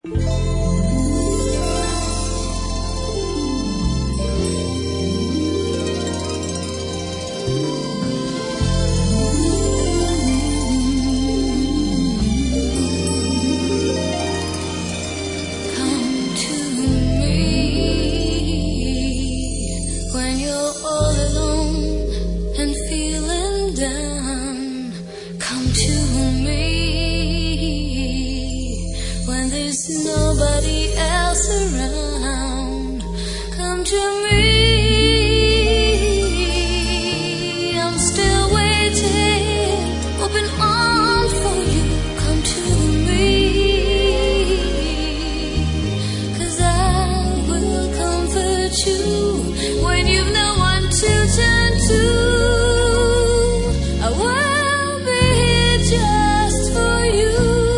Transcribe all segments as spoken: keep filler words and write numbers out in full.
Nobody else around. Come to me. I'm still waiting, open arms for you. Come to me, 'cause I will comfort you when you've no one to turn to. I will be here just for you.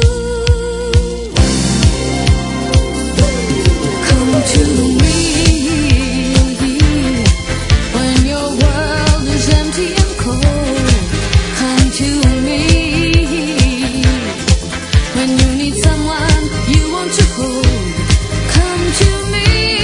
To me, when your world is empty and cold, come to me. When you need someone you want to hold, come to me.